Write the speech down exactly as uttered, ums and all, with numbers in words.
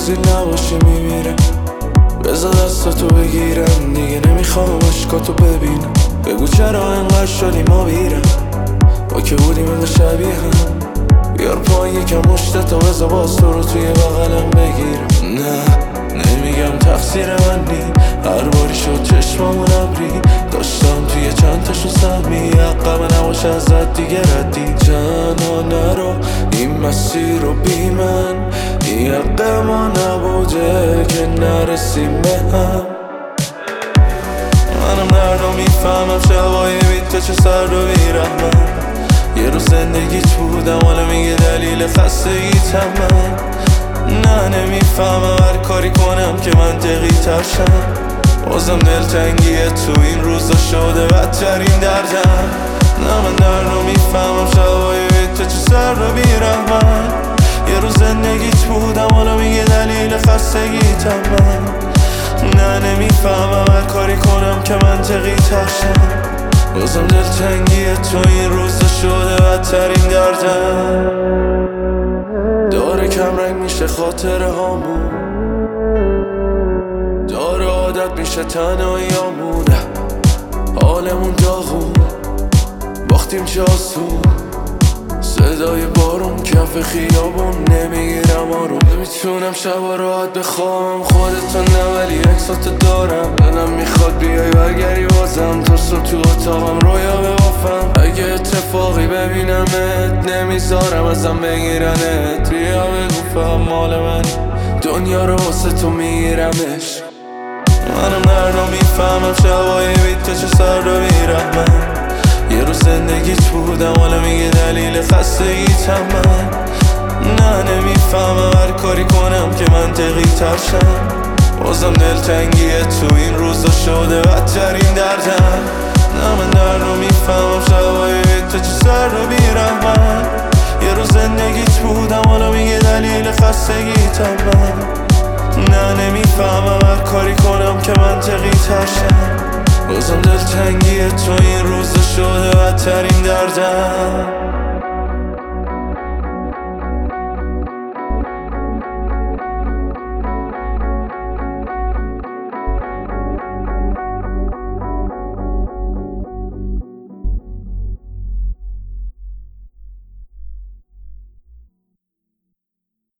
روزی نباشی میمیرم. بذار دستاتو بگیرم، دیگه نمیخوام عشقاتو ببینم. بگو چرا انقدر شدی ما بیرم، با که بودیم انقدر شبیه هم. بیار پایین یکم مشتتا، بذار باز تو رو توی بغلم بگیرم. نه نمیگم تقصیر من نی، هر باری شد چشمامون ابری. داشتم توی چند تاشون سهمی، عقب نباشه ازت دیگه ردی. جانا نرو این مسیر رو بی من، این حق ما نبوده که نرسیم به هم. منم نردو میفهمم شبای بید تو چه سرد و بیرحمم. یه روز زندگیت بودم حالا میگه دلیل خستگیتم من. نه نمیفهمم هر کاری کنم که منطقی ترشم. بازم دلتنگیه تو این روزا شده بدترین دردم. نه من دردو میفهمم شبای بید تو چه سرد و بیرحمم. یه روز زندگیت بودم حالا میگه دلیل خستگیتم من. نه نمیفهمم هر کاری کنم که منطقی ترشم. بازم دلتنگیه تو این روزا شده بدترین دردم. داره کم رنگ میشه خاطره هامون، داره عادت میشه تنهاییامون. حالمون داغون باختیم چه آسون، صدای بارون کف خیابون نمیگیرم آروم. نمیتونم شبا راحت بخوام خودتو نه ولی عکساتو دارم. دلم میخواد بیای برگری بازم، تا صبح تو اتاقم رویا ببافم. اگه اتفاقی ببینمت نمیذارم ازم بگیرنت. بیا بگو فهم مال من، دنیا رو واسه تو میگیرمش. منم نردو میفهمم شبای بید تو چه سرد و بیرحمم. یه روز زندگیت بودم حالا میگه دلیل خستگیتم من. نه نمیفهمم هر کاری کنم که منطقی ترشم. بازم دلتنگیه تو این روزا شده بدترین دردم. نه من دردو میفهمم شبای بید تو چه سرد و بیرحمم. یه روز زندگیت بودم حالا میگه دلیل خستگیتم من. نه نمیفهمم هر کاری کنم که منطقی ترشم. بازم دلتنگیه تو این روزا شده بدترین دردم.